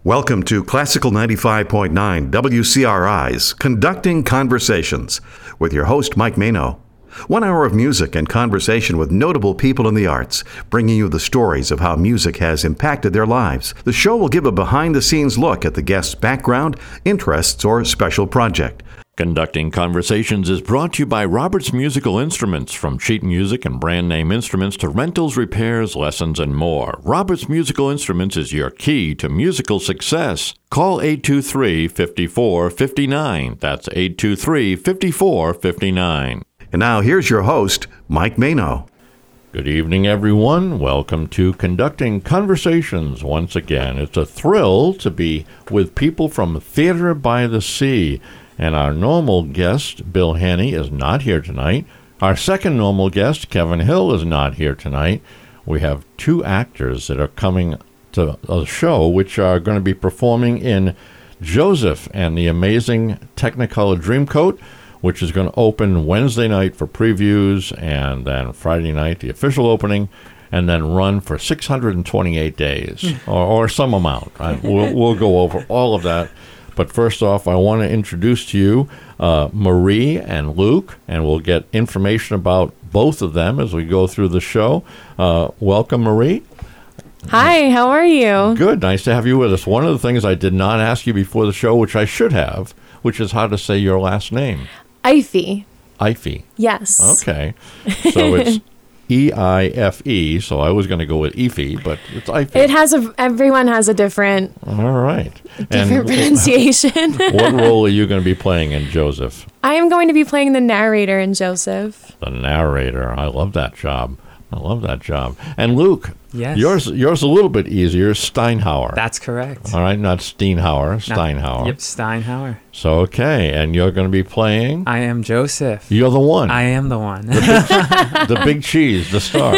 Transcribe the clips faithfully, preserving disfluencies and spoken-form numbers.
Welcome to Classical ninety-five point nine W C R I's Conducting Conversations with your host, Mike Mano. One hour of music and conversation with notable people in the arts, bringing you the stories of how music has impacted their lives. The show will give a behind-the-scenes look at the guest's background, interests, or special project. Conducting Conversations is brought to you by Roberts Musical Instruments, from sheet music and brand name instruments to rentals, repairs, lessons, and more. Roberts Musical Instruments is your key to musical success. Call eight two three, five four five nine. That's eight two three, five four five nine. And now here's your host, Mike Mano. Good evening, everyone. Welcome to Conducting Conversations once again. It's a thrill to be with people from Theater by the Sea. And our normal guest, Bill Haney, is not here tonight. Our second normal guest, Kevin Hill, is not here tonight. We have two actors that are coming to a show which are going to be performing in Joseph and the Amazing Technicolor Dreamcoat, which is going to open Wednesday night for previews, and then Friday night, the official opening, and then run for six hundred twenty-eight days, or, or some amount. Right? We'll, we'll go over all of that. But first off, I want to introduce to you uh, Marie and Luke, and we'll get information about both of them as we go through the show. Uh, welcome, Marie. Hi, how are you? Good. Nice to have you with us. One of the things I did not ask you before the show, which I should have, which is how to say your last name. Ify. Ify. Yes. Okay. So it's E I F E, so I was going to go with Ify, but it's Ify. It has a, everyone has a different, All right. different And pronunciation. what role are you going to be playing in Joseph? I am going to be playing the narrator in Joseph. The narrator. I love that job. I love that job. And Luke, yes. yours yours a little bit easier, Steinhauer. That's correct. All right, not Steinhauer, Not- Steinhauer. Yep, Steinhauer. So, okay, and you're going to be playing? I am Joseph. You're the one. I am the one. The big cheese, the star.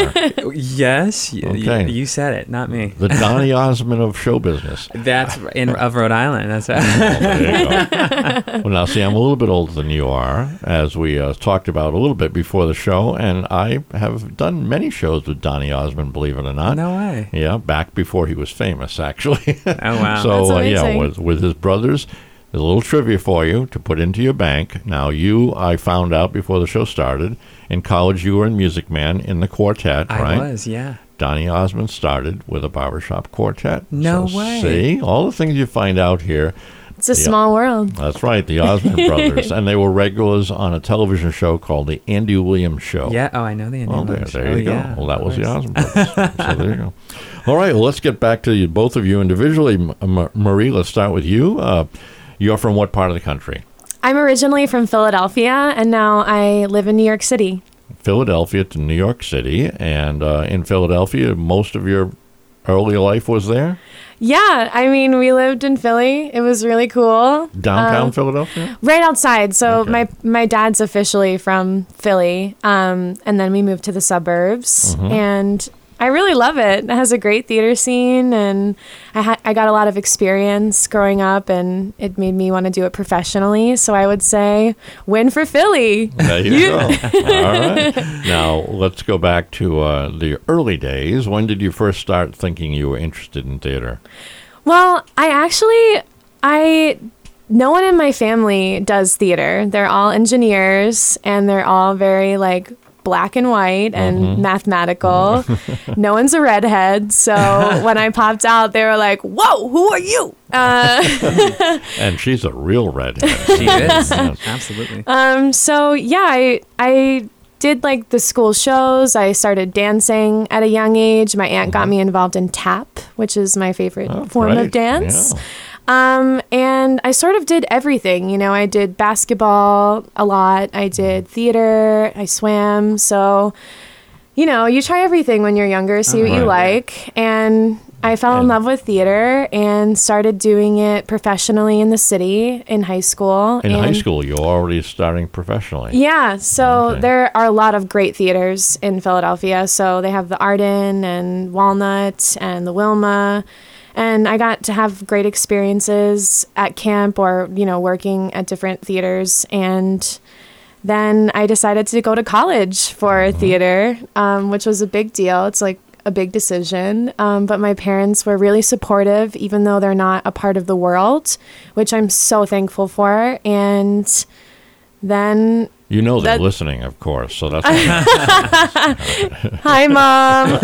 Yes, y- y- Okay. you said it, not me. The Donny Osmond of show business. That's in of Rhode Island. That's right. Well, there you go. Well, now, see, I'm a little bit older than you are, as we uh, talked about a little bit before the show, and I have done many shows with Donny Osmond, believe it or not. No way. Yeah, back before he was famous, actually. Oh, wow. So, That's uh, yeah, amazing. with, with his brothers, there's a little trivia for you to put into your bank. Now, you, I found out before the show started, in college you were in Music Man in the quartet, I right? was, yeah. Donny Osmond started with a barbershop quartet. No So, way. See, all the things you find out here. It's a Yeah. small world. That's right, the Osmond brothers. And they were regulars on a television show called The Andy Williams Show. Yeah, oh, I know the Andy Well, there, Williams there show. you go. Yeah, well, that of was the course. Osmond brothers. So there you go. All right, well, let's get back to you, both of you individually. M- M- Marie, let's start with you. Uh, you're from what part of the country? I'm originally from Philadelphia, and now I live in New York City. Philadelphia to New York City. And uh, in Philadelphia, most of your early life was there? Yeah, I mean, we lived in Philly. It was really cool. Downtown Um, Philadelphia? Right outside. So Okay. my my dad's officially from Philly, um, and then we moved to the suburbs, Mhm. and I really love it. It has a great theater scene, and I ha- I got a lot of experience growing up, and it made me want to do it professionally. So I would say, win for Philly. There you go. All right. Now, let's go back to uh, the early days. When did you first start thinking you were interested in theater? Well, I actually I. No one in my family does theater. They're all engineers, and they're all very like black and white and Mhm. mathematical. No one's a redhead. So when I popped out, they were like, "Whoa, who are you?" Uh, And she's a real redhead. She is. Yes. Absolutely. um, so yeah, I I did like the school shows. I started dancing at a young age. My aunt got me involved in tap, which is my favorite Oh, form great. of dance. Yeah. Um, and I sort of did everything. You know, I did basketball a lot. I did theater. I swam. So, you know, you try everything when you're younger, see what you Right. like. And I fell in And- love with theater and started doing it professionally in the city in high school. In high And- school, you're already starting professionally. Yeah, so Okay. there are a lot of great theaters in Philadelphia. So they have the Arden and Walnut and the Wilma. And I got to have great experiences at camp or, you know, working at different theaters. And then I decided to go to college for theater, um, which was a big deal. It's like a big decision, um, but my parents were really supportive, even though they're not a part of the world, which I'm so thankful for. And then You know they're That- listening, of course, so that's hi, Mom.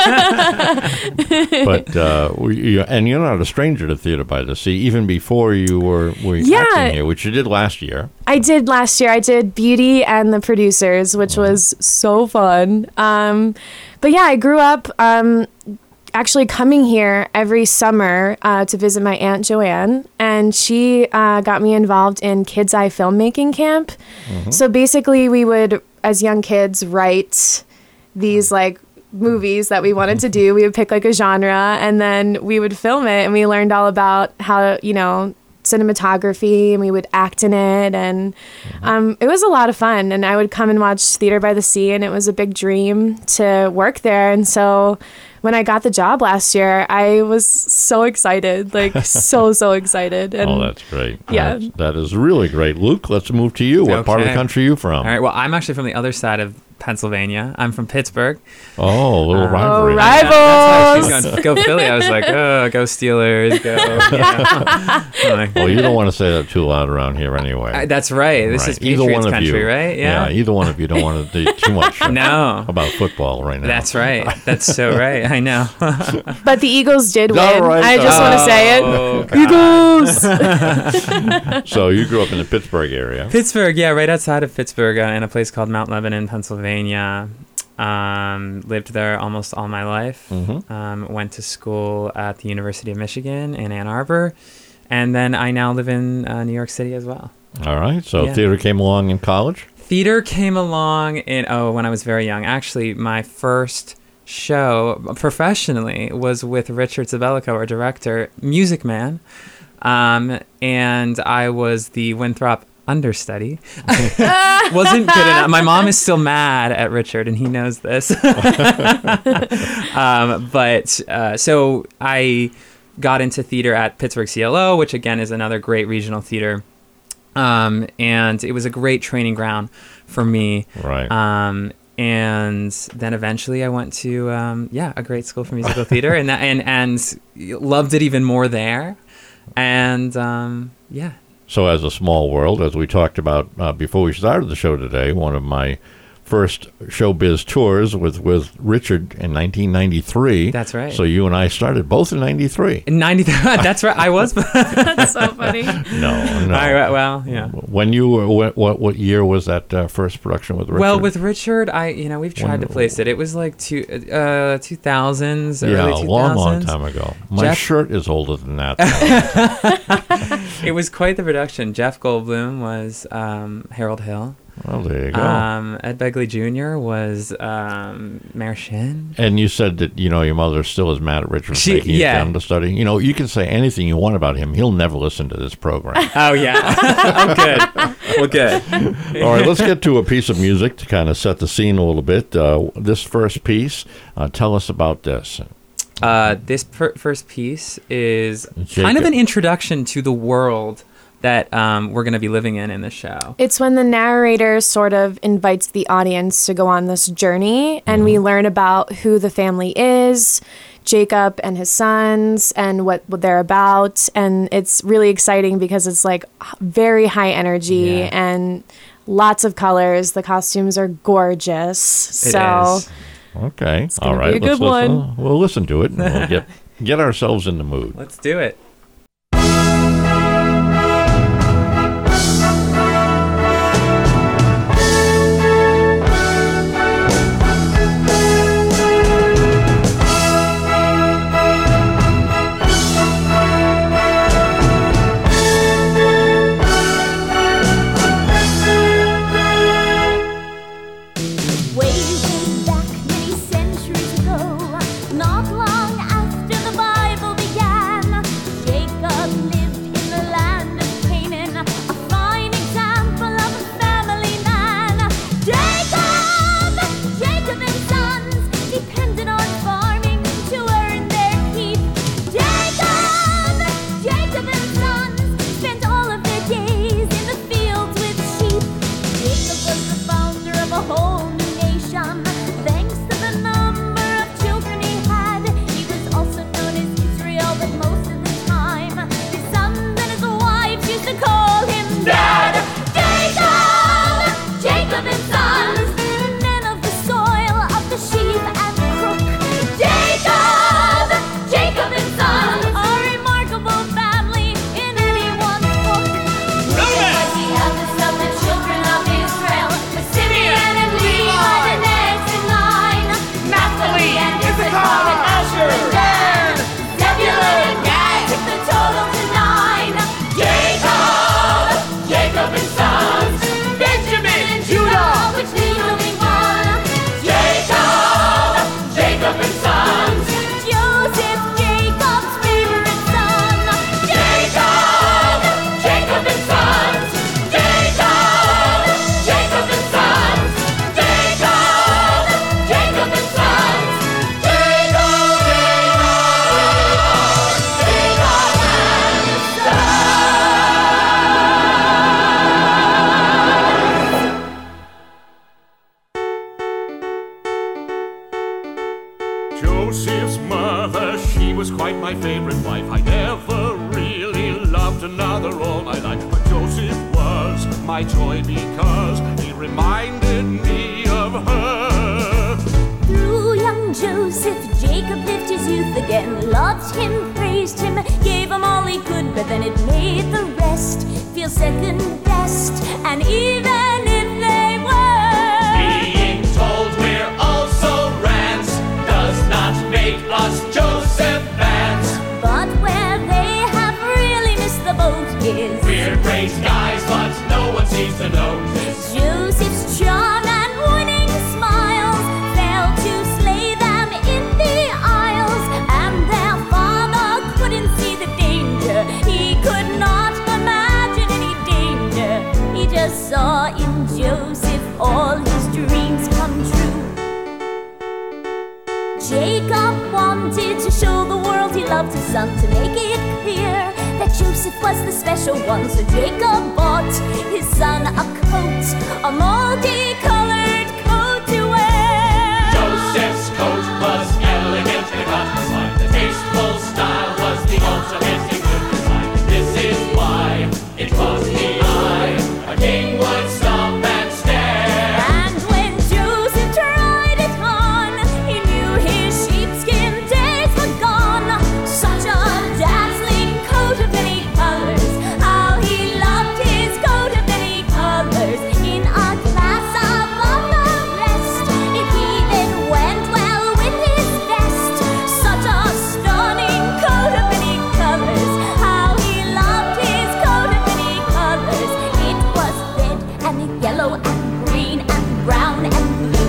but uh, we, you, and you're not a stranger to Theater by the Sea, even before you were, were Yeah. acting here, which you did last year. I did last year. I did Beauty and the Producers, which was so fun. Um, but yeah, I grew up um, actually coming here every summer uh, to visit my Aunt Joanne, and she uh, got me involved in Kids Eye Filmmaking Camp. So basically, we would, as young kids, write these like movies that we wanted to do. We would pick like a genre, and then we would film it, and we learned all about how, you know, cinematography, and we would act in it, and um, it was a lot of fun. And I would come and watch Theater by the Sea, and it was a big dream to work there. And so when I got the job last year, I was so excited, like so, so excited. And Oh, that's great. Yeah. That's, that is really great. Luke, let's move to you. What part of the Okay. country are you from? All right. Well, I'm actually from the other side of Pennsylvania. I'm from Pittsburgh. Oh, a little Uh, rivalry. Oh, That's why she's Rivals! going, go Philly. I was like, oh, go Steelers, go. You know. I'm like, Well, you don't want to say that too loud around here anyway. I- that's right. This Right. is Patriots country, you, right? Yeah. either one of you don't want to do too much No. about football right now. That's right. That's so right. I know. But the Eagles did win. All right. I just want to say it. Oh, God. Eagles! So you grew up in the Pittsburgh area. Pittsburgh, yeah, right outside of Pittsburgh, uh, in a place called Mount Lebanon, Pennsylvania. Um, lived there almost all my life. Mhm. Um, went to school at the University of Michigan in Ann Arbor, and then I now live in uh, New York City as well. All right. So Yeah. theater came along in college. Theater came along in oh when I was very young. Actually, my first show professionally was with Richard Zabelico, our director, Music Man, um, and I was the Winthrop understudy. Wasn't good enough. My mom is still mad at Richard, and he knows this. um, but uh, so I got into theater at Pittsburgh C L O, which again is another great regional theater. Um, and it was a great training ground for me. Right. Um, and then eventually I went to, um, yeah, a great school for musical theater, and that, and, and loved it even more there. And, um, yeah. So as a small world, as we talked about uh, before we started the show today, one of my first showbiz tours with, with Richard in nineteen ninety-three. That's right. So you and I started both in ninety-three. In ninety, that's right. I was. That's so funny. No, no. All right, well, yeah. When you were, what, what, what year was that uh, first production with Richard? Well, with Richard, I you know we've tried When- to place it. It was like two uh two thousands, yeah, early a two thousands. long, long time ago. My Jeff- shirt is older than that. It was quite the production. Jeff Goldblum was um, Harold Hill. Well, there you go. Um, Ed Begley Junior was um, Mayor Shin. And you said that, you know, your mother still is mad at Richard for She- making yeah. you come to study. You know, you can say anything you want about him. He'll never listen to this program. Oh yeah, I'm good. Well, good. All right, let's get to a piece of music to kind of set the scene a little bit. Uh, this first piece, uh, tell us about this. Uh, this per- first piece is Jacob. kind of an introduction to the world that um, we're going to be living in in the show. It's when the narrator sort of invites the audience to go on this journey, and we learn about who the family is, Jacob and his sons, and what, what they're about. And it's really exciting because it's like very high energy Yeah. and lots of colors. The costumes are gorgeous. It so is. Okay. gonna All be right. a good let's listen. one. We'll listen to it and we'll get, get ourselves in the mood. Let's do it. Way back many centuries ago, not long after the Bible began, my joy because he reminded me of her. Through young Joseph, Jacob lived his youth again, loved him, praised him, gave him all he could, but then it made the rest feel second best. And even if they were being told we're also rants does not make us Joseph fans. But where they have really missed the boat is We're great guys, but no one seems to notice. Joseph's charm and winning smiles failed to slay them in the aisles, and their father couldn't see the danger. He could not imagine any danger. He just saw in Joseph all his dreams come true. Jacob wanted to show the world he loved his son, to make it clear that Joseph was the special one. So Jacob bought his son a coat, a multicolored coat to wear. Joseph's coat was elegant and cut. The tasteful style was the ultimate in good design. This is why it caused the eye. A king would stop and stare. And when Joseph tried it on, he knew his sheepskin days were gone. Such a dazzling coat of many colors, how he loved his coat of many colors. In a class above the rest, it even went well with his vest. Such a stunning coat of many colors, how he loved his coat of many colors. It was red and yellow and green and brown and blue.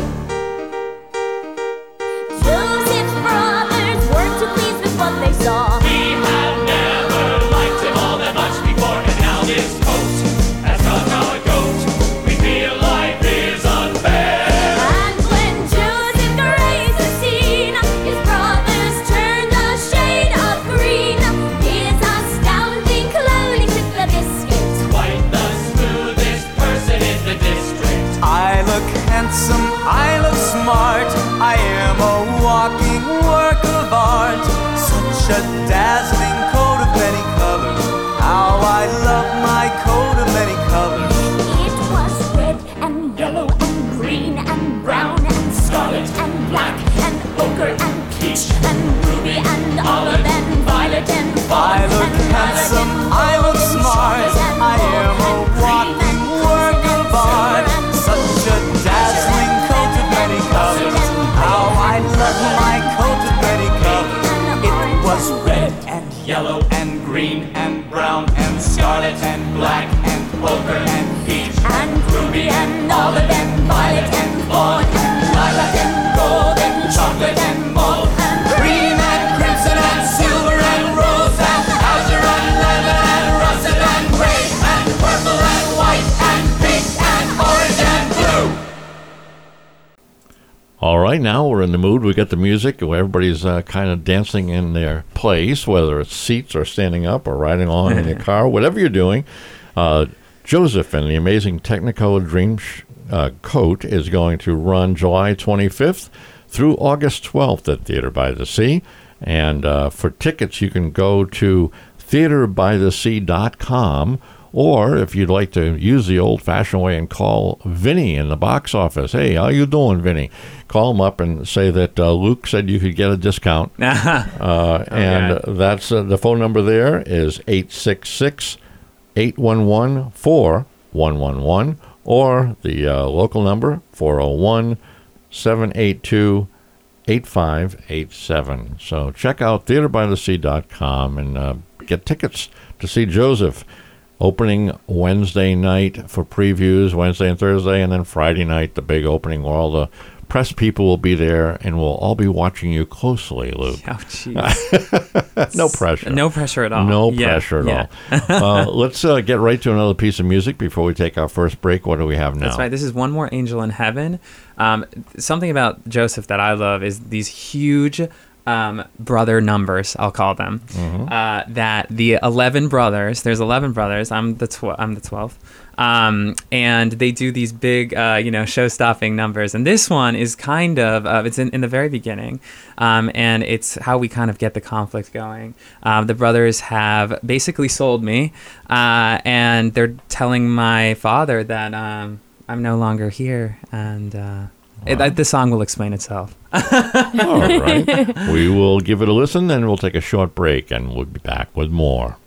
Joseph's brothers were too pleased with what they saw. We had never liked him all that much before, and now this coat has got our goat. We feel life is unfair. And when Joseph graced the scene, his brothers turned a shade of green. His astounding clothing took the biscuit. Quite the smoothest person in the district. I look handsome, I look smart, I am a walking work of art. Such a dazzling coat of many colors, how I love my coat of many colors. It was red and yellow and green and brown and scarlet and black and ochre and peach and ruby and olive and violet and fawn. I look and handsome, violet and I look gold and smart, chocolates and I gold am a and cream walking and work crimson and of art. silver and Such a dazzling coat of many colors, how I love my coat of many colors. It was red and yellow and green and brown and scarlet and black and ochre and peach and ruby and olive and violet and fawn and lilac and gold and chocolate and mauve and green and crimson and silver and rose and azure and lemon and russet and gray and purple and white and pink and orange and blue. All right, now we're in the mood. We got the music. Everybody's uh, kind of dancing in their place, whether it's seats or standing up or riding along in your car, whatever you're doing. Uh, Joseph and the Amazing Technicolor Dream sh- uh, Coat is going to run July twenty-fifth through August twelfth at Theater by the Sea. And uh, for tickets, you can go to theater by the sea dot com. Or if you'd like to use the old-fashioned way and call Vinny in the box office, hey, how you doing, Vinny? Call him up and say that uh, Luke said you could get a discount. uh, and Okay. that's uh, the phone number there is eight six six, eight one one, four one one one, or the uh, local number four oh one, seven eight two, eight five eight seven. So check out theater by the sea dot com and uh, get tickets to see Joseph. Opening Wednesday night for previews, Wednesday and Thursday, and then Friday night, the big opening where all the press people will be there and we'll all be watching you closely, Luke. Oh, jeez. No pressure. No pressure at all. No Yeah, pressure at yeah. all. uh, let's uh, get right to another piece of music before we take our first break. What do we have now? That's right. This is One More Angel in Heaven. Um, something about Joseph that I love is these huge um, brother numbers, I'll call them. Mm-hmm. Uh, that the eleven brothers, there's eleven brothers. I'm the tw- I'm the twelfth. Um, and they do these big, uh, you know, show-stopping numbers. And this one is kind of, uh, it's in, in the very beginning, um, and it's how we kind of get the conflict going. Um, the brothers have basically sold me, uh, and they're telling my father that um, I'm no longer here, and uh, it, uh, the song will explain itself. All right. We will give it a listen, then we'll take a short break, and we'll be back with more.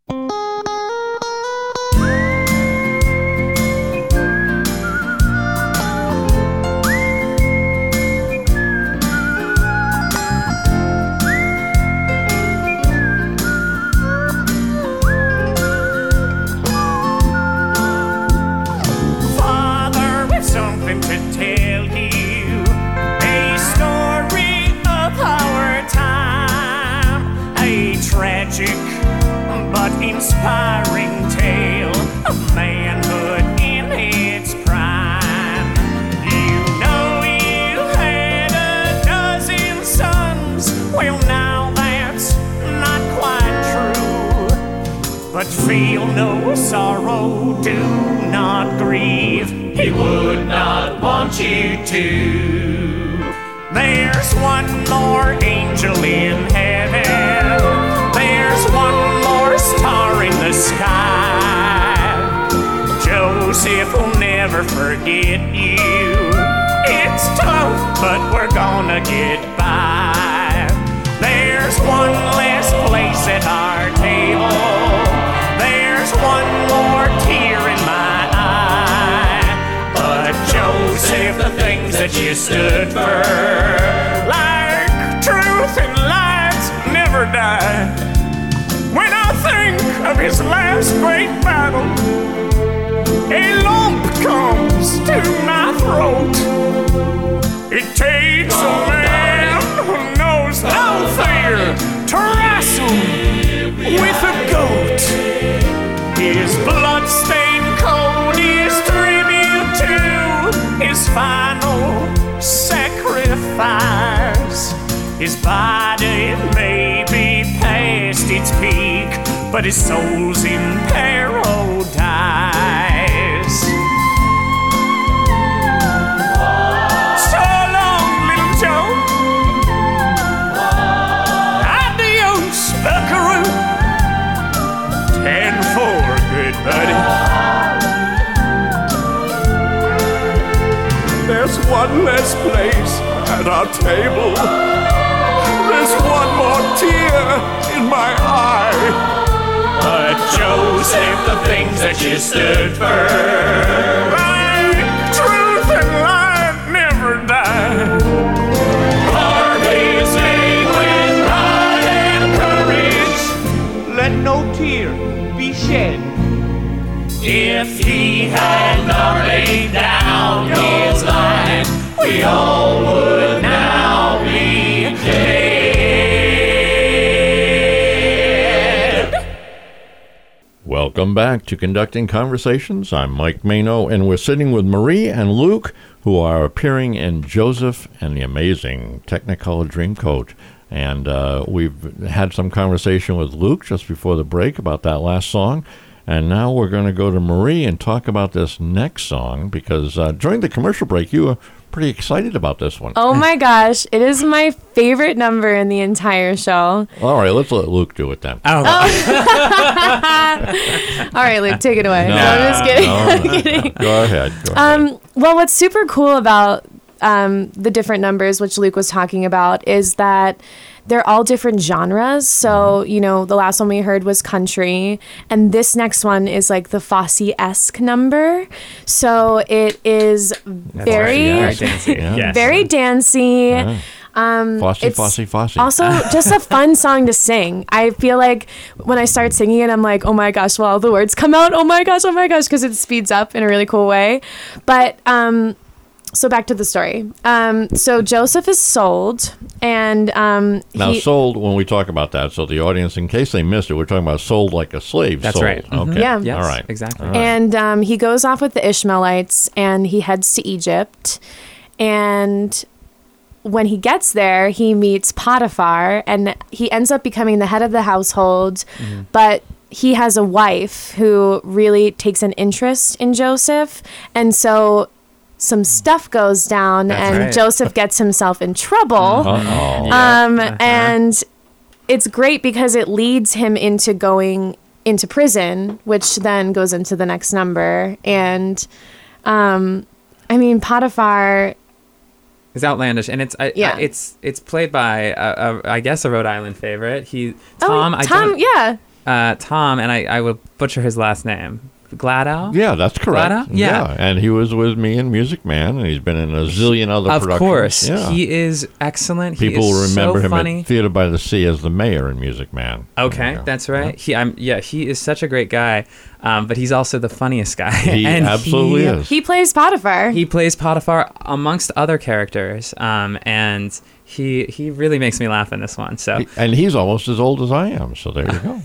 Inspiring tale of manhood in its prime. You know you had a dozen sons. Well, now that's not quite true. But feel no sorrow, do not grieve. He would not want you to. There's one more angel in heaven. There's one more star in the sky. Joseph will never forget you. It's tough, but we're gonna get by. There's one less place at our table. There's one more tear in my eye. But Joseph, the things that you stood for, like truth and light, never die. When I think of his last great battle, a lump comes to my throat. It takes a man who knows no fear to wrestle with a goat. His blood-stained coat is tribute to his final sacrifice. His body may be past its peak, but his soul's in paradise. So long, little Joe. Adios, buckaroo. Ten four, good buddy. There's one less place at our table. There's one more tear in my eye. But Joseph, the things that you stood for, like truth and light, never die. Harvey's made with pride and courage. Let no tear be shed. If he had not laid down his life, we all would now be dead. Welcome back to Conducting Conversations. I'm Mike Mano, and we're sitting with Marie and Luke, who are appearing in Joseph and the Amazing Technicolor Dreamcoat. And uh, we've had some conversation with Luke just before the break about that last song. And now we're going to go to Marie and talk about this next song, because uh, during the commercial break, you were pretty excited about this one. Oh my gosh, it is my favorite number in the entire show. All right, let's let Luke do it then. Oh. All right, Luke, take it away. No, No, I'm just kidding. no, I'm no, kidding. no. Go ahead. Go Um, ahead. well, what's super cool about um, the different numbers, which Luke was talking about, is that they're all different genres. So, you know, the last one we heard was country, and this next one is like the Fosse-esque number. So it is very, right, Very dancey. Yeah. Yes. very dancey. Yeah. Um, Fosse, it's Fosse, Fosse. Also, just a fun song to sing. I feel like when I start singing it, I'm like, oh my gosh, well, all the words come out. Oh my gosh, oh my gosh, because it speeds up in a really cool way. But, um, so back to the story. Um, so Joseph is sold, and um, Now, he, sold, when we talk about that, so the audience, in case they missed it, we're talking about sold like a slave. That's sold. right. Mhm. Okay. Yeah. Yes, All right. exactly. All right. and um, he goes off with the Ishmaelites, and he heads to Egypt. And when he gets there, he meets Potiphar, and he ends up becoming the head of the household. Mm-hmm. But he has a wife who really takes an interest in Joseph, and so some stuff goes down, That's and right. Joseph gets himself in trouble. Uh-oh. Um, Uh-huh. And it's great because it leads him into going into prison, which then goes into the next number. And um, I mean, Potiphar. It's outlandish, and it's I, Yeah. I, it's it's played by uh, a, I guess a Rhode Island favorite. He Tom. oh, I Tom, don't, yeah. uh, Tom, and I, I will butcher his last name. Gladow? Yeah, that's correct. Glada? Yeah. And he was with me in Music Man, and he's been in a zillion other Of productions. course. Yeah. He is excellent. He People is remember so him funny. at Theater by the Sea as the mayor in Music Man. Okay, Yeah. that's right. He, I'm, yeah, he is such a great guy, um, but he's also the funniest guy. He And absolutely he, is. He plays Potiphar. He plays Potiphar amongst other characters, um, and he he really makes me laugh in this one. So He- and he's almost as old as I am, so there you go.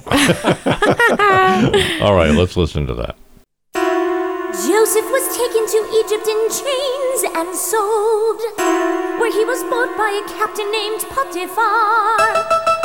All right, let's listen to that. Joseph was taken to Egypt in chains and sold, where he was bought by a captain named Potiphar.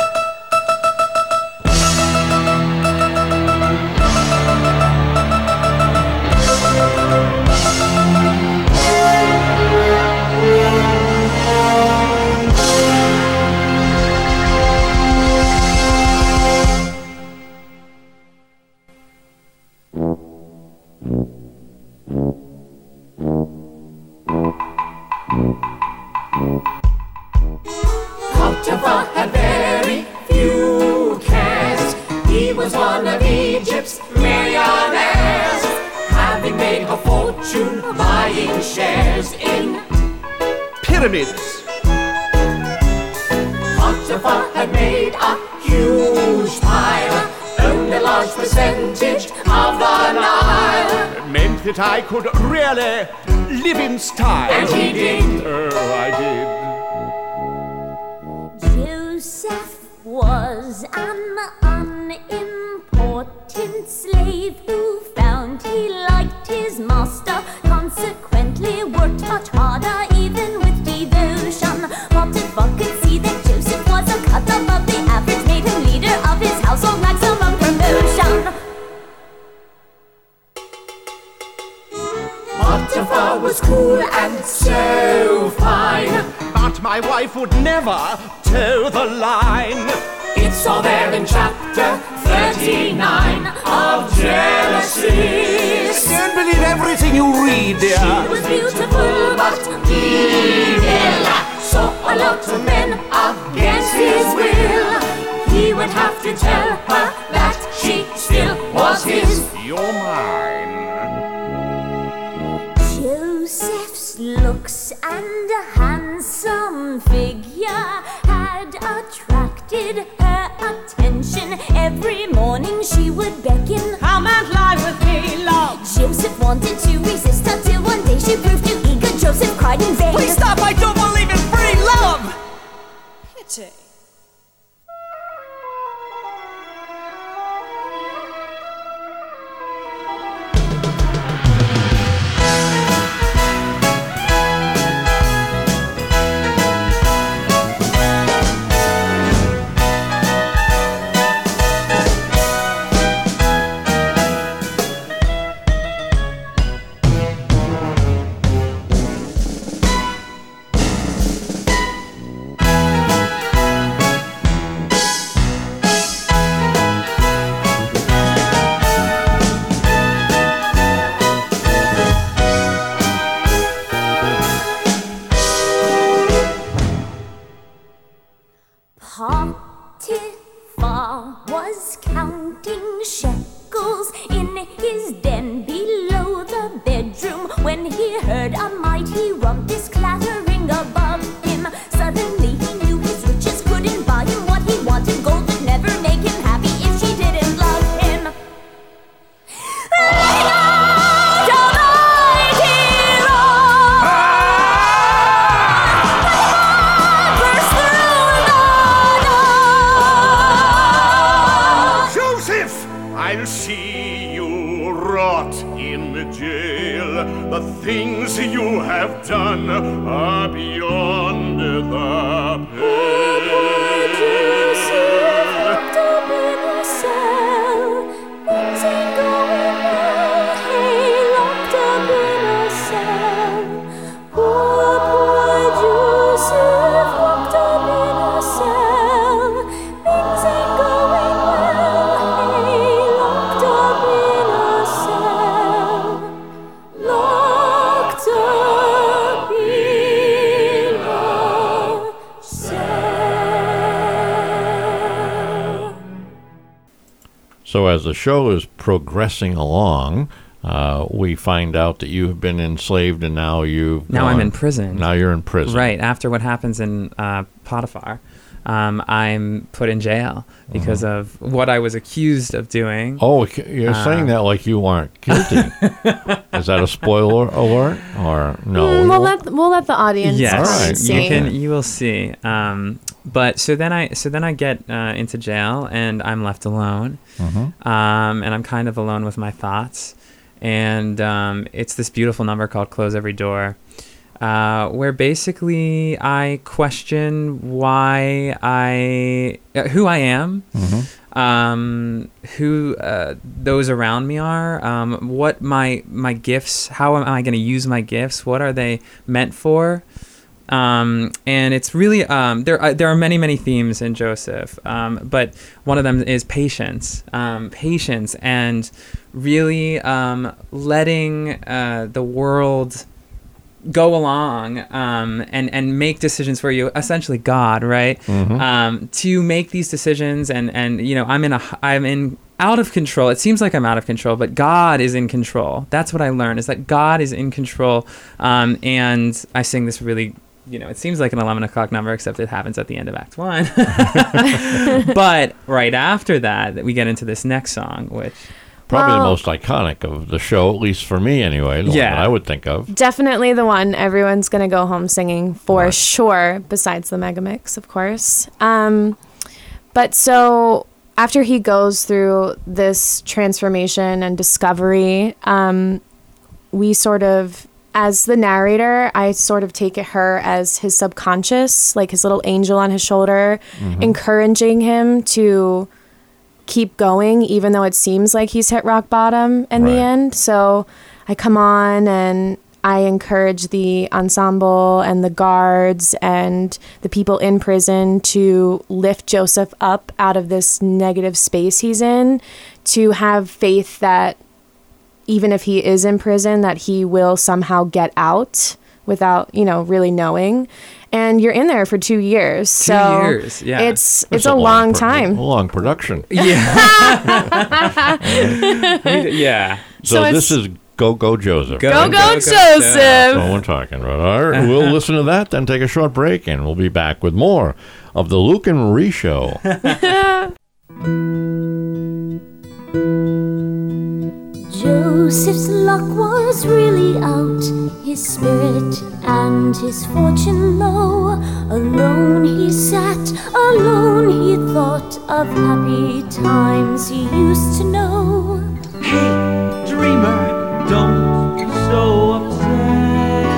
Potiphar had very few cares. He was one of Egypt's millionaires, having made a fortune buying shares in Pyramids. Potiphar had made a huge pile, owned a large percentage of the Nile. It meant that I could really live in style. And he did. Oh, I did. Joseph was an unimportant slave who found he liked his master, consequently worked much harder, even with devotion. Potiphar could see that Joseph was a cut above the average, made him leader of his household, maximum promotion. Potiphar was cool and so fine, But my wife would never toe the line. it's all there in chapter thirty-nine of Genesis. Don't believe everything you read, She dear. was beautiful but evil, Saw a lot of men against his will. He would have to tell her that she still was his. You're mine. Joseph's looks and handsome figure had attracted her attention. Every morning she would beckon, "Come and lie with me, love." Joseph wanted to resist her till one day she proved too eager. Joseph cried in vain. Please stop! I don't believe in free love! Pity. Potiphar was counting shekels in his den below the bedroom when he heard a mighty rumpus clattering above him. Suddenly he knew his riches couldn't buy him what he wanted. Gold would never make him happy if she didn't love him. Joseph, I'll see you rot in the jail. The things you have done are beyond the pale. So as the show is progressing along, uh, we find out that you have been enslaved and now you've Now gone- I'm in prison. Now you're in prison. Right, after what happens in uh, Potiphar, um, I'm put in jail because of what I was accused of doing. Oh, you're Uh, saying that like you aren't guilty. Is that a spoiler alert or no? Mm, we'll let we'll let the audience Yes, All right. see. you can. You will see. Um, but so then I so then I get uh, into jail and I'm left alone, Mhm. um, and I'm kind of alone with my thoughts. And um, it's this beautiful number called "Close Every Door," uh, where basically I question why I uh, who I am. Mhm. Um, who uh, those around me are, um, what my my gifts, how am I going to use my gifts, what are they meant for, um, and it's really um, there. Uh, there are many many themes in Joseph, um, but one of them is patience, um, patience, and really um, letting uh, the world go along um, and and make decisions for you, essentially God, right? Mhm. Um, to make these decisions, and and you know, I'm in a I'm in out of control. It seems like I'm out of control, but God is in control. That's what I learned, is that God is in control. Um, and I sing this really, you know, it seems like an eleven o'clock number, except it happens at the end of Act One. But right after that, we get into this next song, which. Probably Well- the most iconic of the show, at least for me anyway. The one Yeah. that I would think of. Definitely the one everyone's going to go home singing for Right. sure, besides the Megamix, of course. Um, but so after he goes through this transformation and discovery, um, we sort of, as the narrator, I sort of take it her as his subconscious, like his little angel on his shoulder, encouraging him to keep going, even though it seems like he's hit rock bottom in Right. the end. So I come on and I encourage the ensemble and the guards and the people in prison to lift Joseph up out of this negative space he's in, to have faith that even if he is in prison, that he will somehow get out without, you know, really knowing. And you're in there for two years. Two so years, yeah. It's it's, That's a, long, pro- time. A long production. Yeah. yeah. So, So this it's- is Go Go Joseph. Go, go, That's Joseph! what we're talking about. All right, we'll listen to that, then take a short break, and we'll be back with more of the Luke and Marie Show. Joseph's luck was really out, his spirit and his fortune low. Alone he sat, alone he thought of happy times he used to know. Hey, dreamer, don't be so upset.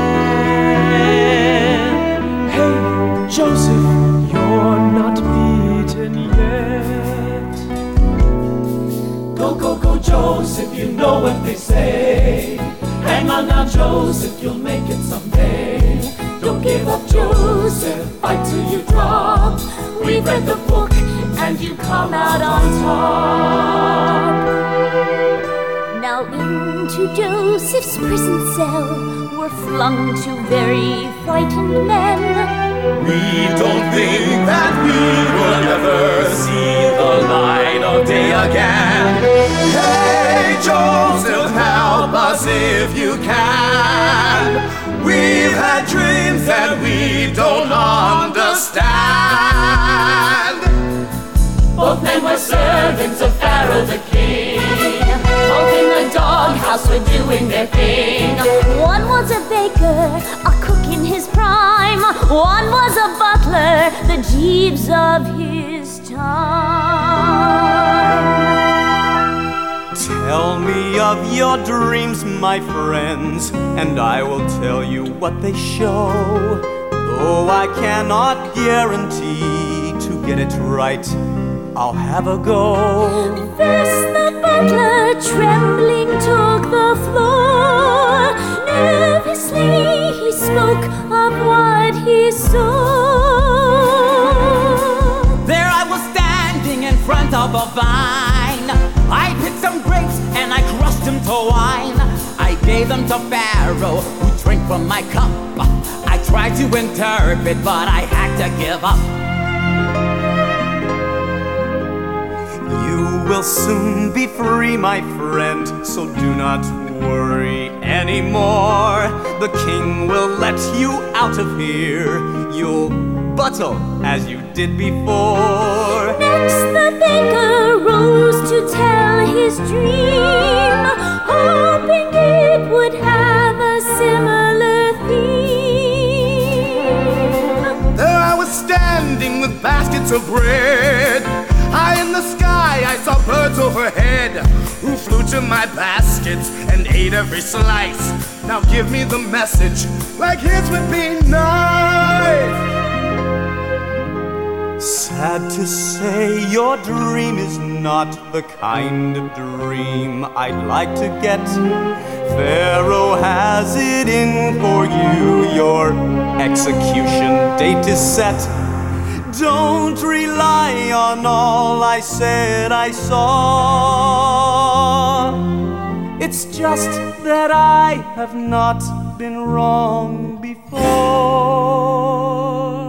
Hey, Joseph, you're not beaten yet. Go, go, go, Joseph, you know what they say. Hang on now, Joseph, you'll make it someday. Don't give up, Joseph, fight till you drop. We've read the book and you come out on top. Now into Joseph's prison cell were flung two very frightened men. We don't think that we will ever see the light of day again. Hey, Joseph, help us if you can. We've had dreams that we don't understand. Both men were servants of Pharaoh the king. Both in the doghouse were doing their thing. One was a baker, a cook in his prime. One was a butler, the Jeeves of his time. Tell me of your dreams, my friends, and I will tell you what they show. Though I cannot guarantee to get it right, I'll have a go. First the butler, trembling, took the floor. Nervously he spoke of what he saw. There I was standing in front of a vine. I picked some grapes and I crushed them to wine. I gave them to Pharaoh, who drank from my cup. I tried to interpret, but I had to give up. You You will soon be free, my friend, so do not worry anymore. The king will let you out of here. You'll buttle as you did before. Next the thinker rose to tell his dream, hoping it would have a similar theme. There I was standing with baskets of bread. High in the sky I saw birds overhead, who flew to my baskets and ate every slice. Now give me the message, like his would be nice. Sad to say, your dream is not the kind of dream I'd like to get. Pharaoh has it in for you. Your execution date is set. Don't rely on all I said I saw. It's just that I have not been wrong before.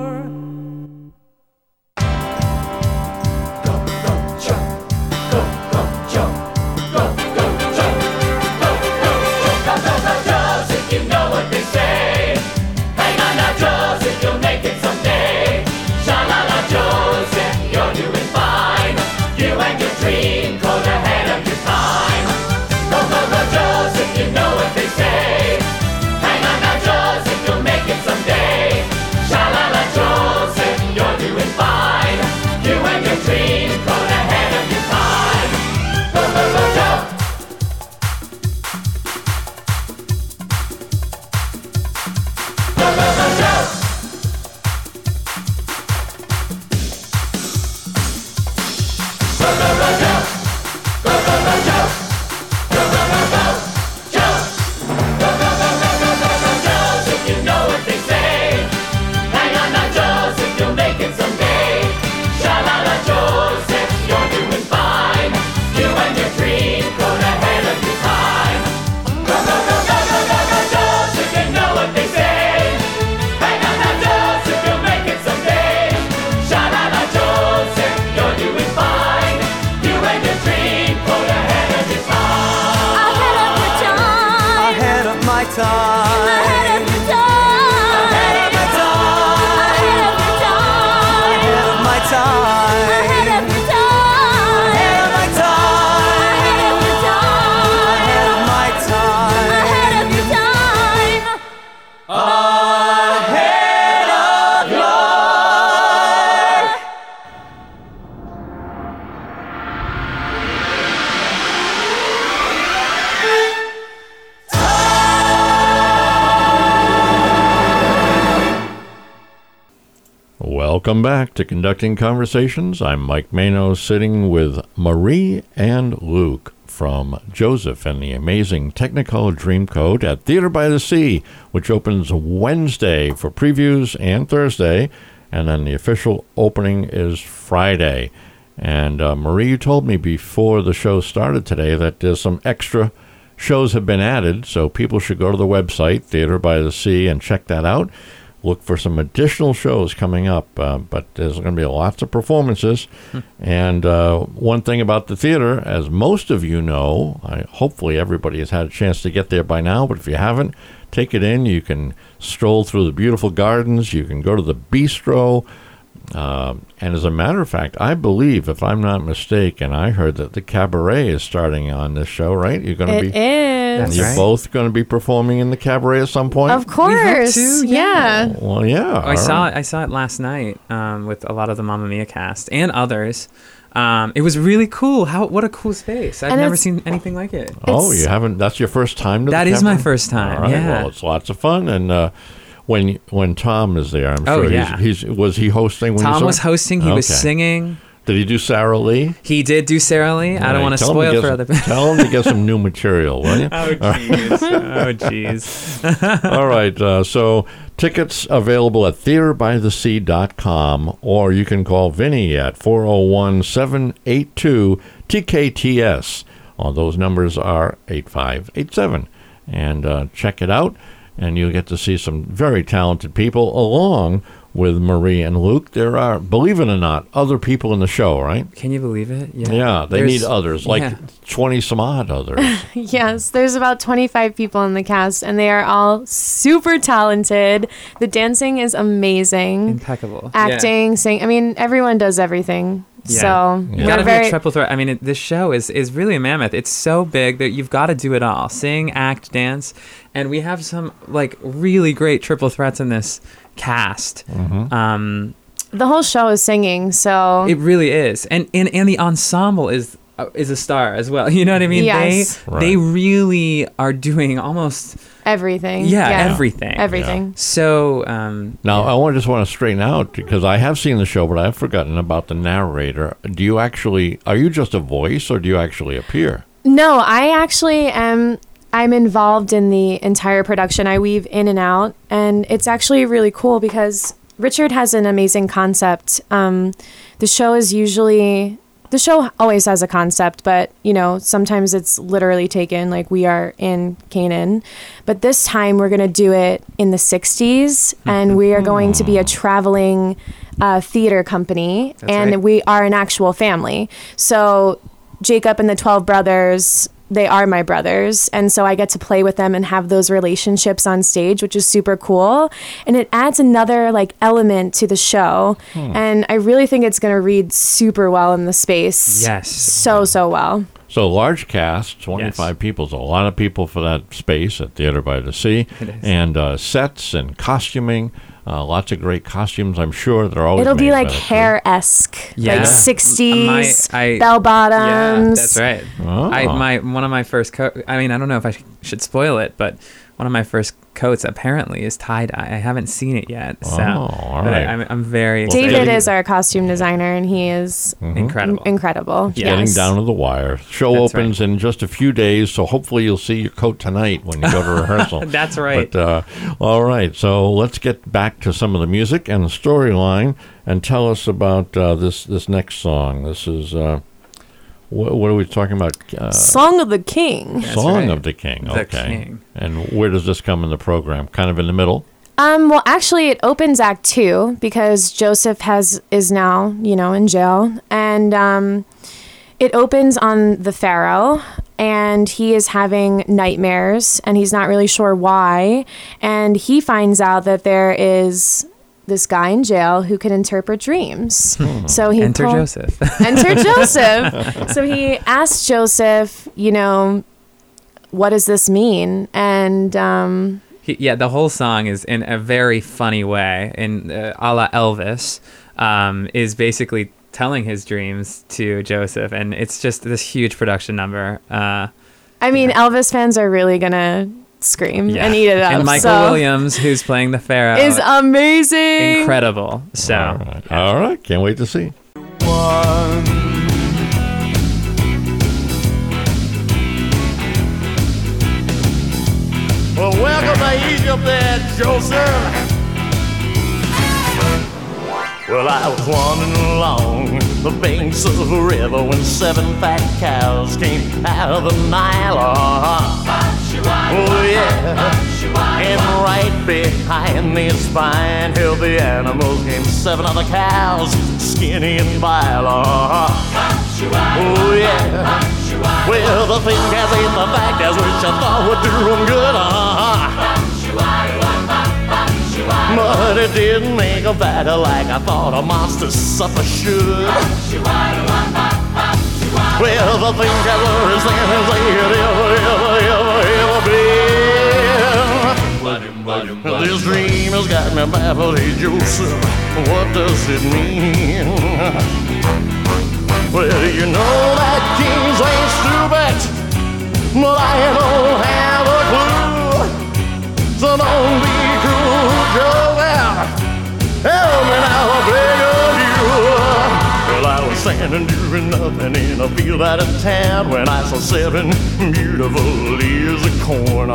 Welcome back to Conducting Conversations. I'm Mike Mano, sitting with Marie and Luke from Joseph and the Amazing Technicolor Dreamcoat at Theater by the Sea, which opens Wednesday for previews and Thursday, and then the official opening is Friday. And uh, Marie, you told me before the show started today that there's some extra shows have been added, so people should go to the website, Theater by the Sea, and check that out. Look for some additional shows coming up, uh, but there's going to be lots of performances. Hmm. And uh, one thing about the theater, as most of you know, I, hopefully everybody has had a chance to get there by now, but if you haven't, take it in. You can stroll through the beautiful gardens. You can go to the bistro. Uh, and as a matter of fact, I believe, if I'm not mistaken, I heard that the cabaret is starting on this show, right? You're going to It be. is. And you're right. both going to be performing in the cabaret at some point? Of course. to, yeah. yeah. Well, yeah. I saw it. I saw it last night um, with a lot of the Mamma Mia cast and others. Um, it was really cool. How what a cool space! I've And never it's- seen anything like it. Oh, It's- you haven't? That's your first time to That the is my cabaret? first time, All right. yeah. Well, it's lots of fun, and uh, when when Tom is there, I'm Oh, sure yeah. he's, he's was he hosting when you Tom saw was him? hosting. He was Okay. singing. Did he do Sarah Lee? He did do Sarah Lee. I don't All want right, to tell him spoil get for some- other. Tell him to get some new material, will you? Oh jeez. Oh jeez. All right. Uh, so tickets available at theater by the sea dot com, or you can call Vinny at four oh one, seven eight two, T K T S. All those numbers are eight five eight seven. And uh, check it out, and you'll get to see some very talented people along with Marie and Luke. There are, believe it or not, other people in the show, right? Can you believe it? Yeah. Yeah, they There's- need others, like yeah. twenty some odd others. Yes, there's about twenty-five people in the cast, and they are all super talented. The dancing is amazing. Impeccable. Acting, sing. I mean, everyone does everything. Yeah. So You we're gotta very be a triple threat. I mean, it, this show is is really a mammoth. It's so big that you've got to do it all: sing, act, dance, and we have some like really great triple threats in this cast. Mm-hmm. Um, the whole show is singing. So it really is, and and and the ensemble is uh, is a star as well. You know what I mean? Yes. They Right. they really are doing almost everything. yeah, everything. Everything. So um, Now, I want, just want to straighten out, because I have seen the show, but I've forgotten about the narrator. Do you actually, are you just a voice, or do you actually appear? No, I actually am. I'm involved in the entire production. I weave in and out, and it's actually really cool because Richard has an amazing concept. Um, the show is usually the show always has a concept, but you know sometimes it's literally taken. Like we are in Canaan, but this time we're gonna do it in the sixties, and we are going to be a traveling uh, theater company, That's and right. we are an actual family. So Jacob and the twelve brothers, they are my brothers. And so I get to play with them and have those relationships on stage, which is super cool. And it adds another like element to the show. And I really think it's going to read super well in the space. Yes. So, so well. So large cast, twenty-five people. So a lot of people for that space at Theater by the Sea. It is. And uh, sets and costuming. Uh, lots of great costumes, I'm sure. They're always It'll be made like by the hair-esque, Yeah. like My- sixties I- bell Yeah, bottoms. that's right. Oh. I my one of my first coat. I mean, I don't know if I sh- should spoil it, but one of my first coats apparently is tie dye. I haven't seen it yet, so Oh, all but I, right. I'm I'm very Well, David getting- is our costume designer, and he is incredible. incredible. Yeah. Getting Yes. down to the wire. Show That's opens in just a few days, so hopefully you'll see your coat tonight when you go to rehearsal. That's right. But uh, all right, so let's get back to some of the music and the storyline, and tell us about uh, this this next song. This is uh, wh- what are we talking about? Uh, Song of the King. That's Song right. of the King. The Okay. King. And where does this come in the program? Kind of in the middle. Um, well, actually, it opens Act Two because Joseph has is now, you know, in jail, and um, it opens on the Pharaoh, and he is having nightmares, and he's not really sure why, and he finds out that there is this guy in jail who can interpret dreams. So he Enter pull- Joseph. Enter Joseph. So he asks Joseph, you know, what does this mean? And um, He, yeah, the whole song is in a very funny way, in uh, a la Elvis, um, is basically telling his dreams to Joseph, and it's just this huge production number. Uh, I mean, Elvis fans are really gonna scream yeah. and eat it up. And Michael so Williams, who's playing the Pharaoh, is amazing. incredible. So All right. All right. Can't wait to see. One. Well, welcome to Egypt there, Joseph. Well, I was wandering along the banks of the river when seven fat cows came out of the Nile. Oh, yeah. And right behind the spine held the animals came seven other cows, skinny and vile. Oh, yeah. Well, the thing has ate the fact as which I thought would do them good. Uh-huh. But it didn't make a better like I thought a monster supper should. Well, the thing got worse than they had ever, ever, ever, ever been. Well, this dream has got me baffled, hey Joseph, what does it mean? Well, you know that kings ain't stupid, but I don't have a clue. So don't be cruel, Joseph. Help me now, I beg of you. Well, I was standing doing nothing in a field out of town when I saw seven beautiful leaves of corn.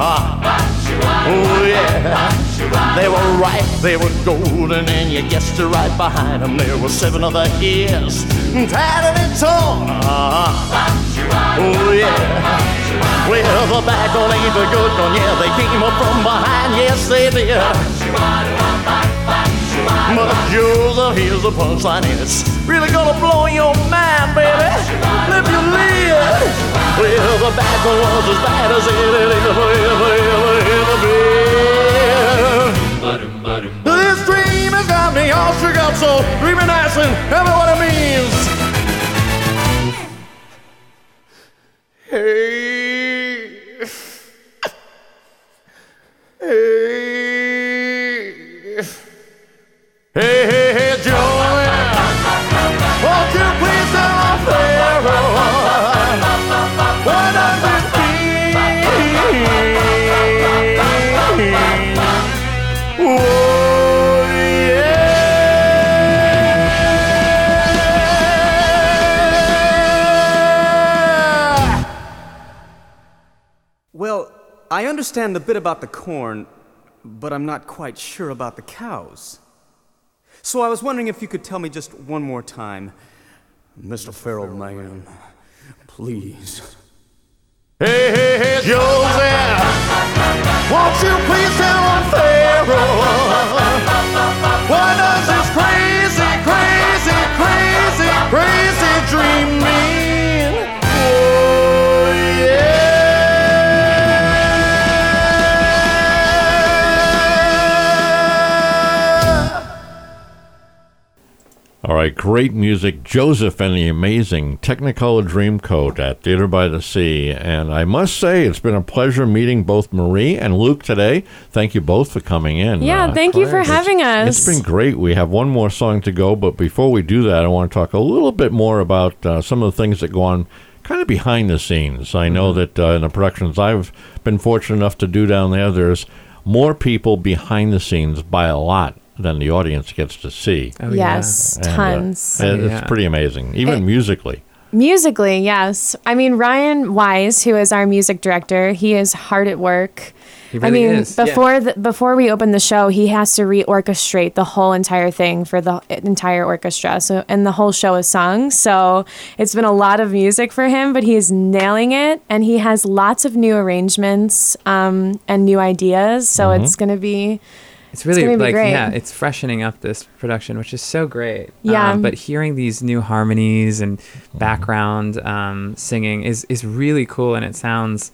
Oh, yeah. They were ripe, they were golden, and you guessed it, right behind them there were seven other ears, tattered and torn. Oh, yeah. Well, the back one ain't the good one, yeah, they came up from behind, yes, they did. But Joseph, here's the punchline. It's really gonna blow your mind, baby. If you live, well, the bad one was as bad as it ever, ever, ever, ever been. This dream has got me all shook up, so dreaming nice and tell me what it means. Hey, hey, hey, hey, hey, Joey, won't you please tell my Pharaoh what does it mean? Oh, yeah. Well, I understand a bit about the corn, but I'm not quite sure about the cows. So I was wondering if you could tell me just one more time. Mister Pharaoh man, please. Hey, hey, hey, Joseph, won't you please tell my Pharaoh what does this crazy, crazy, crazy, crazy dream mean? Oh, yeah. All right, great music. Joseph and the Amazing Technicolor Dreamcoat at Theater by the Sea. And I must say, it's been a pleasure meeting both Marie and Luke today. Thank you both for coming in. Yeah, Uh, thank you for having us. It's been great. We have one more song to go, but before we do that, I want to talk a little bit more about uh, some of the things that go on kind of behind the scenes. I know that uh, in the productions I've been fortunate enough to do down there, there's more people behind the scenes by a lot than the audience gets to see. Oh, yes, And, uh, tons. it- Yeah. It's pretty amazing, even It- musically. Musically, yes. I mean, Ryan Wise, who is our music director, he is hard at work. He I really mean, is. Yeah. before the, before we open the show, he has to reorchestrate the whole entire thing for the entire orchestra. So, and the whole show is sung. So it's been a lot of music for him, but he is nailing it, and he has lots of new arrangements um, and new ideas. So Mm-hmm. it's going to be. It's really gonna be like great. yeah, it's freshening up this production, which is so great. Yeah. Um, but hearing these new harmonies and background um, singing is is really cool, and it sounds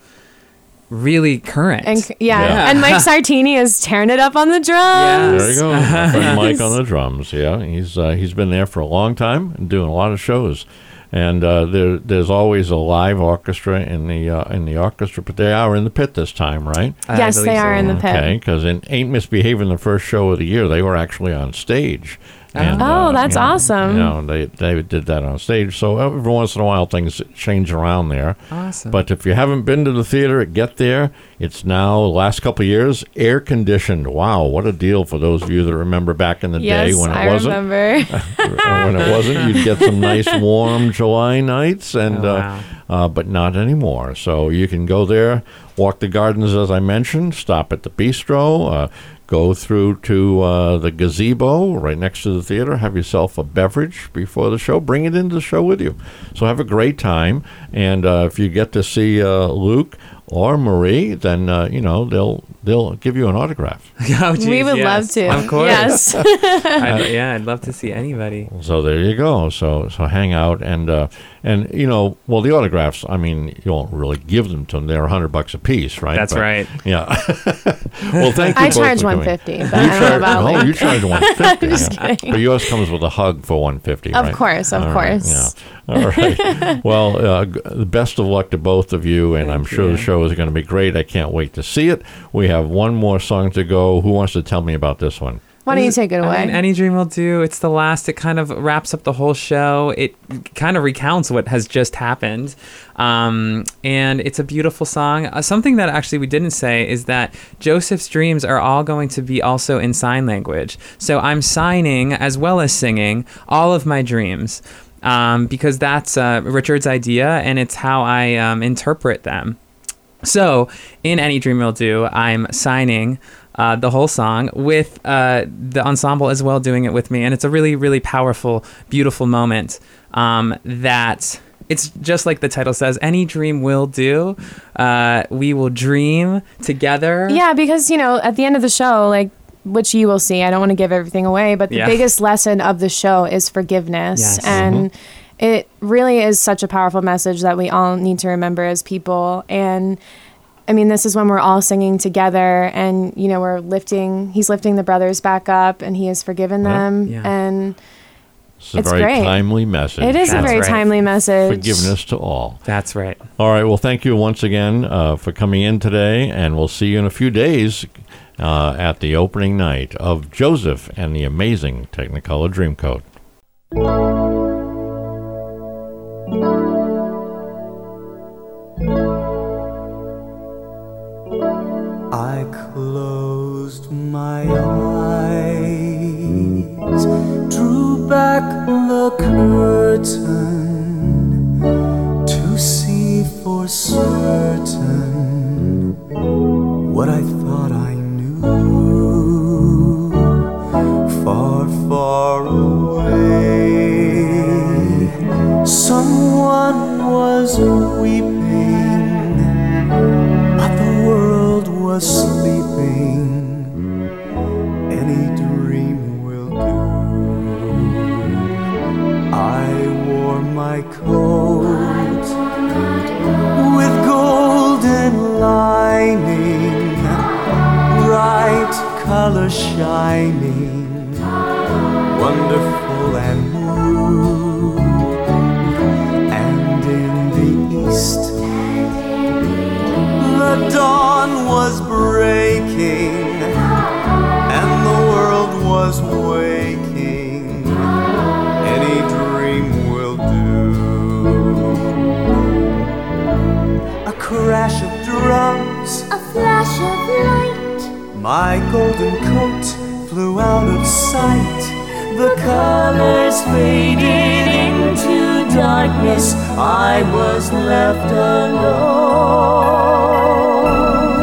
really current. And yeah, Yeah. and Mike Sartini is tearing it up on the drums. There you go. My friend Mike on the drums. Yeah, he's uh, he's been there for a long time and doing a lot of shows. And uh, there, there's always a live orchestra in the uh, in the orchestra, but they are in the pit this time, right? I Yes, believe they so, are in yeah. the pit. Okay, because in Ain't Misbehaving, the first show of the year, they were actually on stage. And, Oh, that's you know, awesome. You know, they they did that on stage. So every once in a while, things change around there. Awesome. But if you haven't been to the theater, get there. It's now, the last couple of years, air conditioned. Wow, what a deal for those of you that remember back in the Yes, day when it I wasn't. remember. when it wasn't, you'd get some nice warm July nights, and Oh, uh, wow. uh, but not anymore. So you can go there, walk the gardens as I mentioned, stop at the bistro, uh, go through to uh, the gazebo right next to the theater, have yourself a beverage before the show, bring it into the show with you. So have a great time, and uh, if you get to see uh, Luke or Marie, then uh, you know they'll they'll give you an autograph. Oh, geez, we would yes. love to. Of course. Yes. I'd, yeah, I'd love to see anybody. So there you go. So so hang out and uh, and you know, well, the autographs. I mean, you don't really give them to them. They're a hundred bucks a piece, right? That's But- right. Yeah. Well, thank you. I both charge for one coming. fifty, but You I don't know charge, about oh, Luke. you charge one fifty. Just yeah. kidding. But yours comes with a hug for one fifty, Of right? course, of All right, course. yeah. All right. Well, uh, g- the best of luck to both of you, and I'm sure you. the show is going to be great. I can't wait to see it. We have one more song to go. Who wants to tell me about this one? Why don't you take it away? I mean, Any Dream Will Do. It's the last. It kind of wraps up the whole show. It kind of recounts what has just happened. Um, and it's a beautiful song. Uh, something that actually we didn't say is that Joseph's dreams are all going to be also in sign language. So I'm signing as well as singing all of my dreams. Um, because that's uh, Richard's idea, and it's how I um, interpret them. So, in Any Dream Will Do, I'm signing uh, the whole song with uh, the ensemble as well doing it with me. And it's a really, really powerful, beautiful moment um, that it's just like the title says, any dream will do. Uh, we will dream together. Yeah, because, you know, at the end of the show, like, which you will see. I don't want to give everything away, but the Yeah. biggest lesson of the show is forgiveness. Yes. And it really is such a powerful message that we all need to remember as people. And I mean, this is when we're all singing together and, you know, we're lifting, he's lifting the brothers back up and he has forgiven them. Yeah. And It's a It's very great. timely message. it is a That's very right. timely message. Forgiveness to all. That's right. All right. Well, thank you once again uh, for coming in today, and we'll see you in a few days uh, at the opening night of Joseph and the Amazing Technicolor Dreamcoat. I closed my eyes, drew back the curtain to see for certain what I thought I knew. Far, far away, someone was weeping, but the world was sleeping. Any dream will do. I wore my coat with golden lining, bright color shining, wonderful and new. And in the east the dawn was breaking, and the world was waking. Any dream will do. A crash of drums, A flash of light, my golden coat flew out of sight. The colors faded into darkness. I was left alone.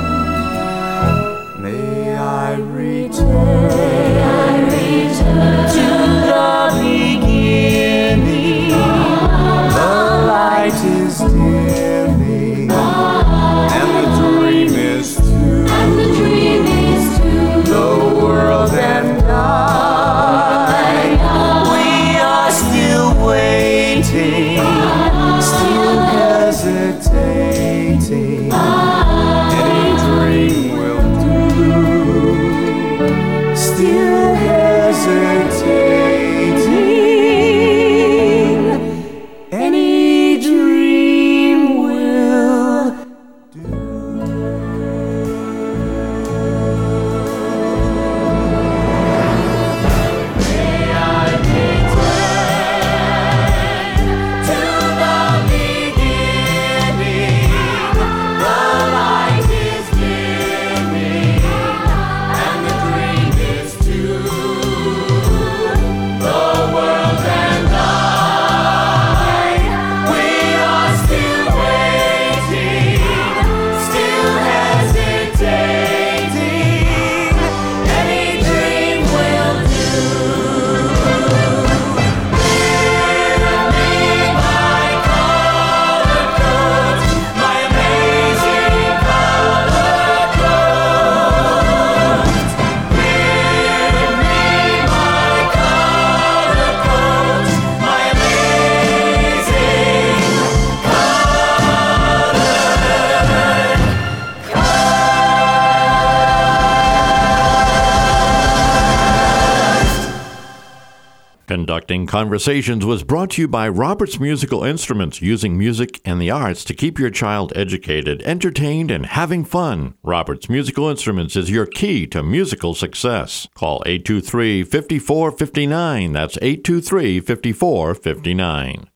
May I return to the beginning. The light is dimming, and the dream is too. and the dream is to The world and I, we are still waiting, still hesitating. Any dream will do. Still hesitating. Any dream will do. To the beginning, the light is dimming, and the dream is too. The world and I, we are still waiting, still hesitating. Any dream will do. Give me my color coat, my amazing color coat. Give me my color coat, my amazing Conducting Conversations was brought to you by Roberts Musical Instruments, using music and the arts to keep your child educated, entertained, and having fun. Roberts Musical Instruments is your key to musical success. Call eight two three, five four five nine. That's eight two three, five four five nine.